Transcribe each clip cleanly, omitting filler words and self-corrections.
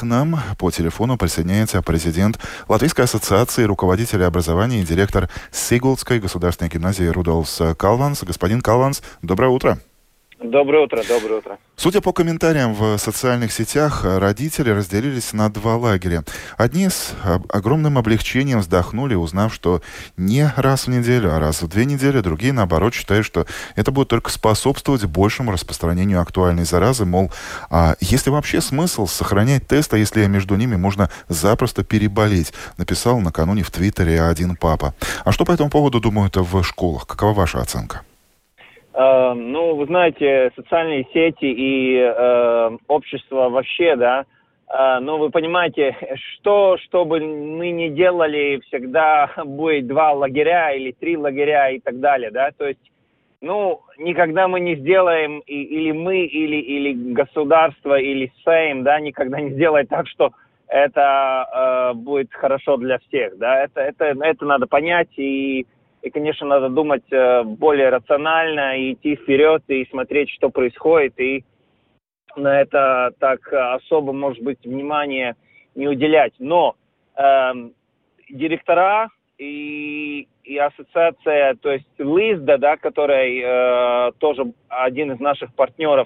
к нам по телефону присоединяется президент Латвийской ассоциации руководителей образования и директор Сигулдской государственной гимназии Рудолфс Калванс. Господин Калванс, доброе утро. Доброе утро, доброе утро. Судя по комментариям в социальных сетях, родители разделились на два лагеря. Одни с огромным облегчением вздохнули, узнав, что не раз в неделю, а раз в 2 недели. Другие, наоборот, считают, что это будет только способствовать большему распространению актуальной заразы. Мол, есть ли вообще смысл сохранять тесты, если между ними можно запросто переболеть? Написал накануне в Твиттере один папа. А что по этому поводу думают в школах? Какова ваша оценка? Вы знаете, социальные сети и общество вообще, да, вы понимаете, что бы мы ни делали, всегда будет 2 лагеря или 3 лагеря и так далее, да, то есть, никогда мы не сделаем, или мы, или государство, или Сейм, да, никогда не сделает так, что это будет хорошо для всех, да, это надо понять, и, конечно, надо думать более рационально, и идти вперед, и смотреть, что происходит, и на это так особо, может быть, внимания не уделять. Но директора и ассоциация, то есть ЛИСДА, да, который тоже один из наших партнеров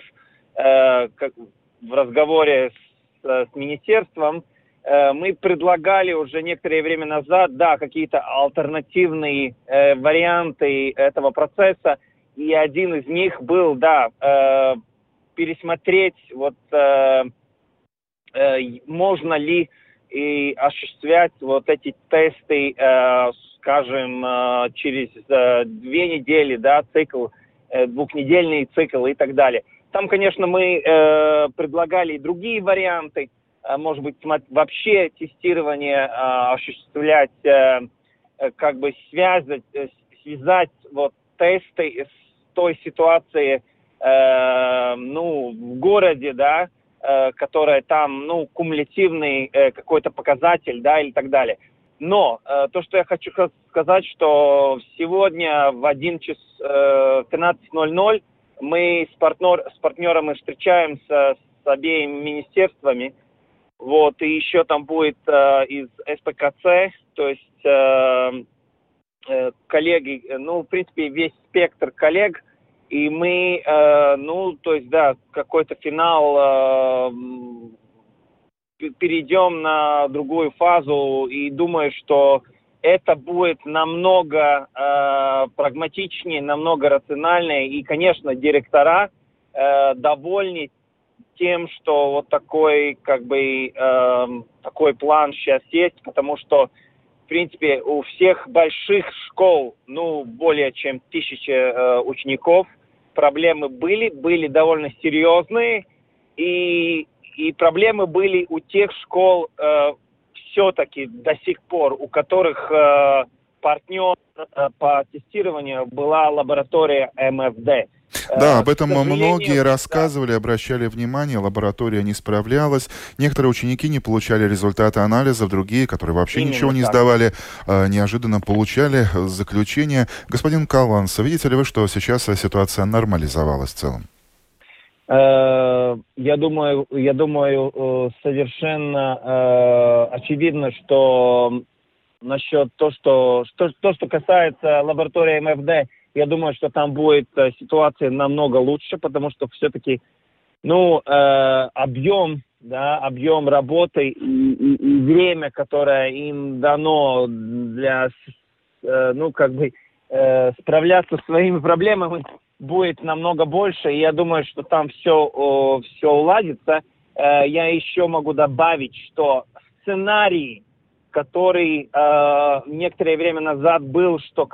в разговоре с министерством, мы предлагали уже некоторое время назад, да, какие-то альтернативные варианты этого процесса, и один из них был, да, пересмотреть, можно ли и осуществлять эти тесты, скажем, через 2 недели, да, цикл, 2-недельный цикл и так далее. Там, конечно, мы предлагали и другие варианты. Может быть, вообще тестирование осуществлять, связать тесты с той ситуацией, в городе, да, которая там, кумулятивный какой-то показатель, да, и так далее. Но то, что я хочу сказать, что сегодня в 13:00 мы с партнерами встречаемся с обеими министерствами. И еще там будет из СПКЦ, то есть коллеги, в принципе, весь спектр коллег, и мы, какой-то финал, перейдем на другую фазу, и думаю, что это будет намного прагматичнее, намного рациональнее, и, конечно, директора довольны тем, что такой, такой план сейчас есть, потому что, в принципе, у всех больших школ, более чем 1000 учеников, проблемы были довольно серьезные, и проблемы были у тех школ все-таки до сих пор, у которых партнер по тестированию была лаборатория МФД. Да, об этом многие рассказывали, обращали внимание, лаборатория не справлялась, некоторые ученики не получали результаты анализов, другие, которые вообще ничего не сдавали, неожиданно получали заключение. Господин Калванс, видите ли вы, что сейчас ситуация нормализовалась в целом? Я думаю, совершенно очевидно, что насчет то, что касается лаборатории МФД, я думаю, что там будет ситуация намного лучше, потому что все-таки, объем работы и время, которое им дано для, справляться со своими проблемами, будет намного больше. И я думаю, что там все уладится. Я еще могу добавить, что сценарий, который некоторое время назад был, что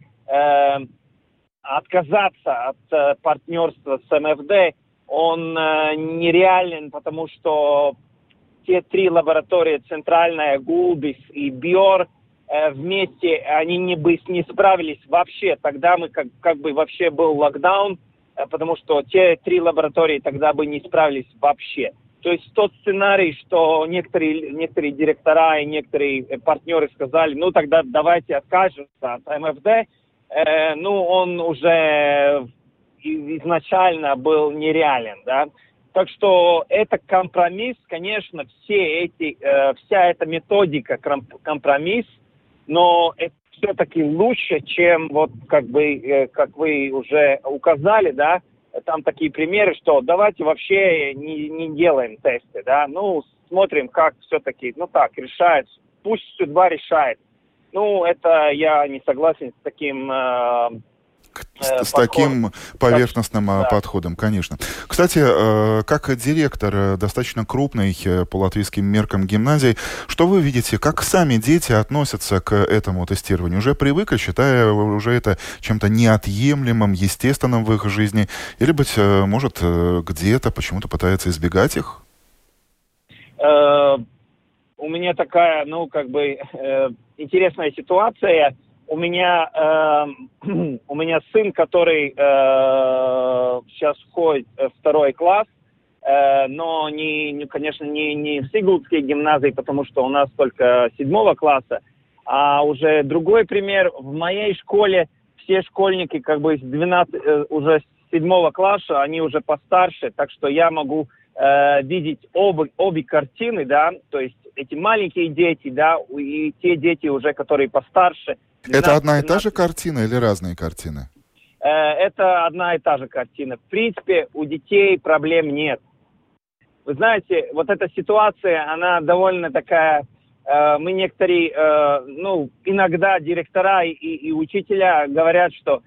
отказаться от партнерства с МФД, он нереален, потому что те 3 лаборатории, центральная, Гулбис и Биор, вместе они не справились вообще. Тогда мы вообще был локдаун, потому что те 3 лаборатории тогда бы не справились вообще. То есть тот сценарий, что некоторые директора и некоторые партнеры сказали, тогда давайте откажемся от МФД, он уже изначально был нереален, да. Так что это компромисс, конечно, вся эта методика компромисс, но это все-таки лучше, чем вот как вы уже указали, да, там такие примеры, что давайте вообще не делаем тесты, да, ну, смотрим, как все-таки, ну так, решает, пусть судьба решает. Ну, это я не согласен с таким с таким поверхностным да. подходом, конечно. Кстати, как директор достаточно крупной по латвийским меркам гимназии, что вы видите, как сами дети относятся к этому тестированию? Уже привыкли, считая уже это чем-то неотъемлемым, естественным в их жизни? Или, быть может, где-то почему-то пытаются избегать их? У меня такая, ну, как бы, интересная ситуация. У меня сын, который сейчас входит в 2 класс, но, конечно, не в Сигулдской гимназии, потому что у нас только 7 класса, а уже другой пример. В моей школе все школьники как бы уже с 7 класса, они уже постарше, так что я могу видеть обе картины, да, то есть эти маленькие дети, да, и те дети уже, которые постарше. 12, это одна и та же картина или разные картины? Это одна и та же картина. В принципе, у детей проблем нет. Вы знаете, вот эта ситуация, она довольно такая, мы некоторые, иногда директора и учителя говорят, что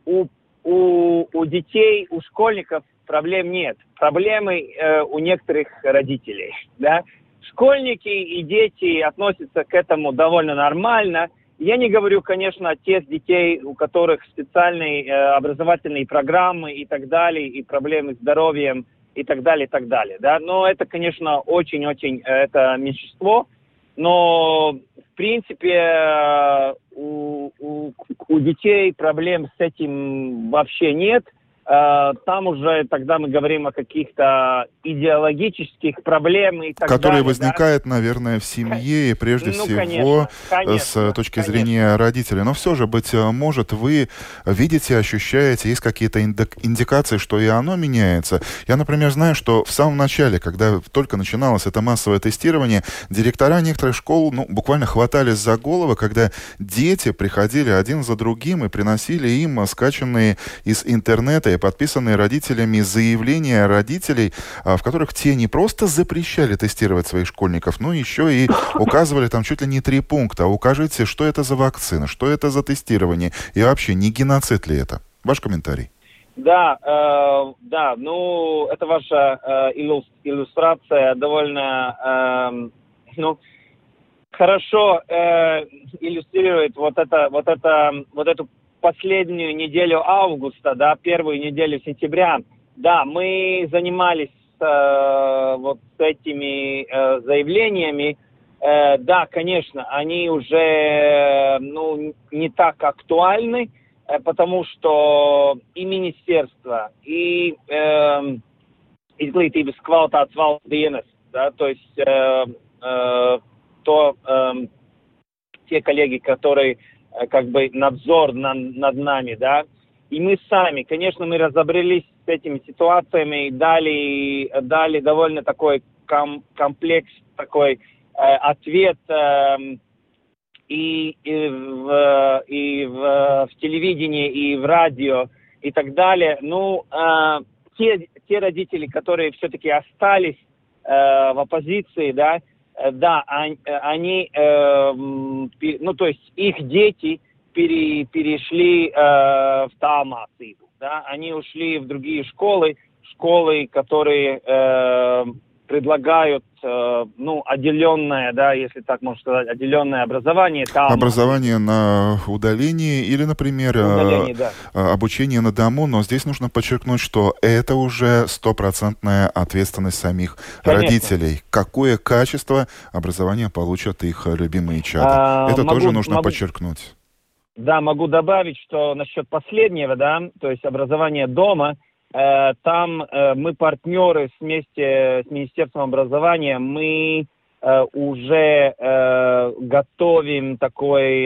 у детей, у школьников проблем нет. Проблемы у некоторых родителей, да. Школьники и дети относятся к этому довольно нормально. Я не говорю, конечно, о тех детей, у которых специальные образовательные программы и так далее, и проблемы с здоровьем и так далее, да. Но это, конечно, очень-очень это меньшинство. Но, в принципе, у детей проблем с этим вообще нет. Там уже тогда мы говорим о каких-то идеологических проблемах и так далее. Которые возникают, да? Наверное, в семье и прежде всего с точки зрения родителей. Но все же, быть может, вы видите, ощущаете, есть какие-то индикации, что и оно меняется. Я, например, знаю, что в самом начале, когда только начиналось это массовое тестирование, директора некоторых школ буквально хватались за головы, когда дети приходили один за другим и приносили им скачанные из интернета и подписанные родителями заявления родителей, в которых те не просто запрещали тестировать своих школьников, но еще и указывали там чуть ли не 3 пункта. Укажите, что это за вакцина, что это за тестирование и вообще не геноцид ли это? Ваш комментарий. Да, это ваша иллюстрация довольно, хорошо иллюстрирует вот эту последнюю неделю августа, да, первую неделю сентября. Да, мы занимались вот с этими заявлениями. Да, конечно, они уже не так актуальны, потому что и министерство, и изглытības kvalitātes valsts dienas, да, то есть те коллеги, которые как бы надзор над нами, да, и мы сами, конечно, мы разобрались с этими ситуациями и дали довольно такой комплекс, такой ответ и в телевидении, и в радио, и так далее. Те родители, которые все-таки остались в оппозиции, да, они, то есть их дети перешли в Талмацию, да, они ушли в другие школы, которые предлагают, отделенное, да, если так можно сказать, отделенное образование. Образование на удалении или, например, обучение на дому, но здесь нужно подчеркнуть, что это уже 100% ответственность самих родителей. Какое качество образования получат их любимые чада. Это тоже нужно подчеркнуть. Да, могу добавить, что насчет последнего, да, то есть образование дома, там мы партнеры вместе с Министерством образования, мы уже готовим такой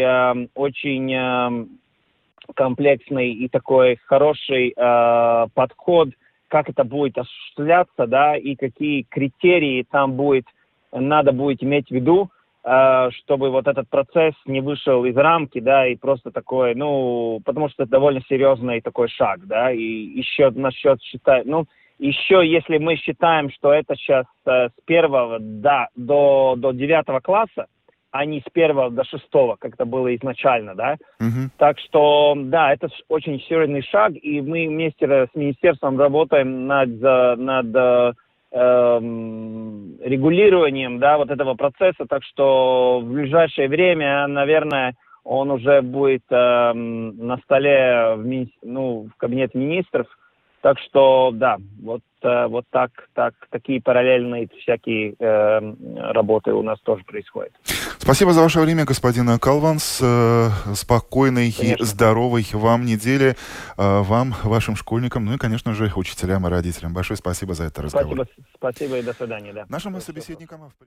очень комплексный и такой хороший подход как это будет осуществляться, да, и какие критерии там надо будет иметь в виду, чтобы вот этот процесс не вышел из рамки, да, и просто такой, потому что это довольно серьезный такой шаг, да, и еще насчет еще если мы считаем, что это сейчас с 1 до 9 класса, а не с 1 до 6, как это было изначально, да. Так что, да, это очень серьезный шаг, и мы вместе с министерством работаем над регулированием, да, вот этого процесса, так что в ближайшее время, наверное, он уже будет на столе в кабинете министров. Так что, да, вот такие параллельные всякие работы у нас тоже происходят. Спасибо за ваше время, господин Калванс. Спокойной и здоровой вам недели, вам, вашим школьникам, ну и, конечно же, учителям и родителям. Большое спасибо за этот разговор. Спасибо и до свидания. Да. Нашим собеседникам...